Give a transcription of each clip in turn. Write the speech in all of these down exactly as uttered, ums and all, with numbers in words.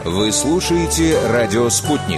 Вы слушаете «Радио Спутник».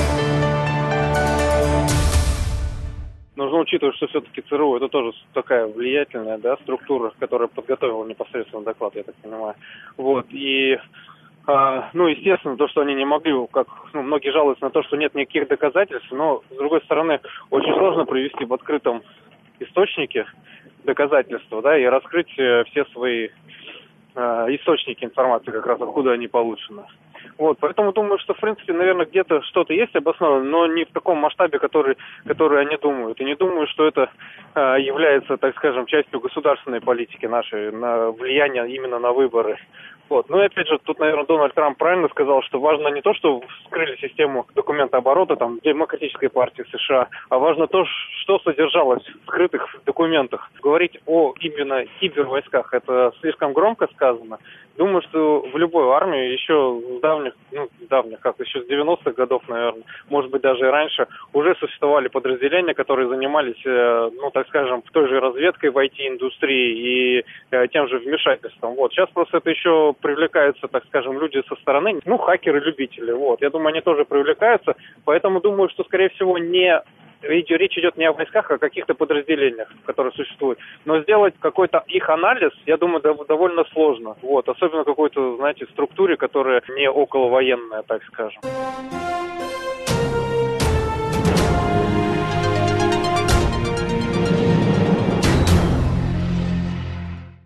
Нужно учитывать, что все-таки ЦРУ это тоже такая влиятельная, да, структура, которая подготовила непосредственно доклад, я так понимаю. Вот, и, а, ну, естественно, то, что они не могли, как ну, многие жалуются на то, что нет никаких доказательств, но, с другой стороны, очень сложно привести в открытом источнике доказательства, да, и раскрыть все свои а, источники информации, как раз откуда они получены. Вот, поэтому думаю, что, в принципе, наверное, где-то что-то есть обоснованное, но не в таком масштабе, который, который они думают. И не думаю, что это э, является, так скажем, частью государственной политики нашей, на влияние именно на выборы. Вот. Ну и опять же, тут, наверное, Дональд Трамп правильно сказал, что важно не то, что вскрыли систему документооборота там, Демократической партии США, а важно то, что содержалось в скрытых документах. Говорить о именно кибервойсках, это слишком громко сказано. Думаю, что в любой армии еще с давних, ну, давних, как еще с девяностых годов, наверное, может быть, даже и раньше, уже существовали подразделения, которые занимались, ну, так скажем, той же разведкой в ай ти-индустрии и тем же вмешательством. Вот. Сейчас просто это еще привлекаются, так скажем, люди со стороны, ну, хакеры-любители. Вот. Я думаю, они тоже привлекаются, поэтому думаю, что, скорее всего, не... Речь идет не о войсках, а о каких-то подразделениях, которые существуют. Но сделать какой-то их анализ, я думаю, довольно сложно. Вот. Особенно какой-то, знаете, структуре, которая не околовоенная, так скажем.